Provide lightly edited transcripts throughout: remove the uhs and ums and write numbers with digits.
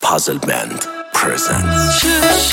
Puzzle Band presents.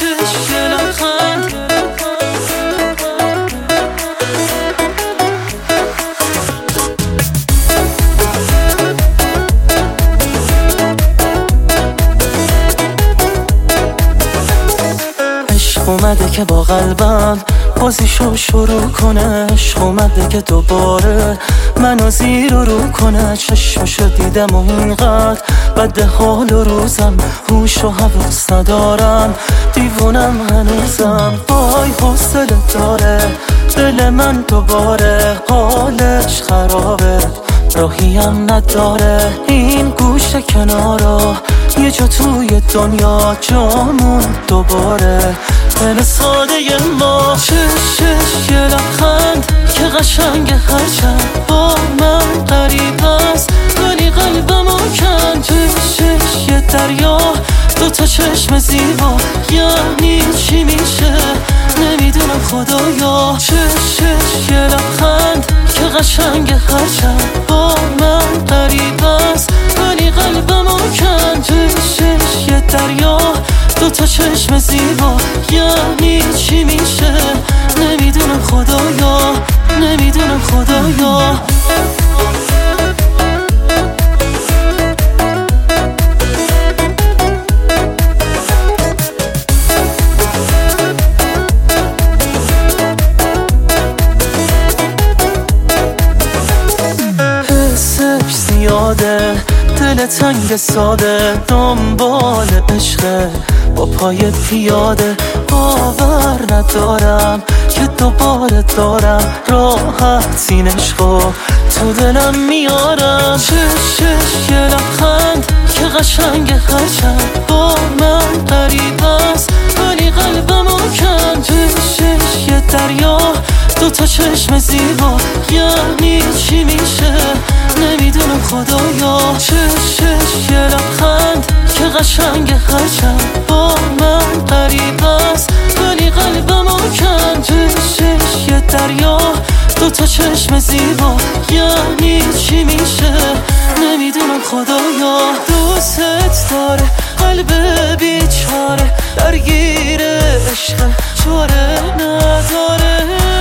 اومده که با قلبم بازیشو شروع کنه، عشق اومده که دوباره منو زیر و رو کنه. چشمشو دیدم و اینقدر بد حال و روزم، هوش و حواس ندارم، دیوونم هنوزم. وای حوصله داره دل من دوباره، حالش خرابه راهیم نداره. این گوشه کنارا یه جا توی دنیا جامون دوباره. دل ساده ما چشش یه لبخند که قشنگ هرچند با من قریب است، ولی قلبمو کن. چشش یه دریا دوتا چشم زیبا، یعنی چی میشه نمیدونم خدایا. چشش یه لبخند که قشنگ هرچند با من قریب است، ولی قلبمو کن. چشش یه دریا دوتا چشم زیبا، یعنی چی میشه نمیدونم خدایا، نمیدونم خدایا. حسش زیاده دل تنگ ساده، دنبال عشقه با پای پیاده. باور ندارم که دوباره دارم راحت این عشقو تو دلم میارم. چشش یه لبخند که قشنگ هرچند با من قریب است، ولی قلبمو کن. چشش یه دریا دوتا چشم زیبا، یعنی چی میشه نمیدونم خدایا. چشش یه لبخند که قشنگ هرچند با من قریب است، ولی قلبمو کن. چشش یه دریا دوتا چشم زیبا، یعنی چی میشه نمیدونم خدایا. دوست داره قلب بیچاره، درگیر عشق چاره نداره.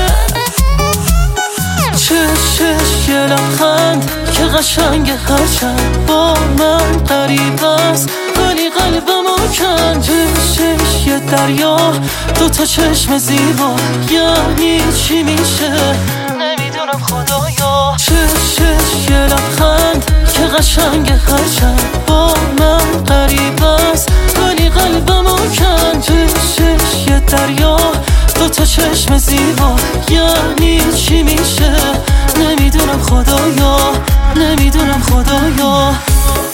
چشش یه لبخند که قشنگ هرچند با من قریب است، ولی قلبمو کن. چشش یه دریا دوتا چشم زیبا، یعنی چی میشه نمیدونم خدایا. چشش یه لبخند که قشنگ هرچند با من قریب است، ولی قلبمو کن. چشش یه دریا دوتا چشم زیبا، یعنی چی میشه نمیدونم خدایا، نمیدونم خدایا.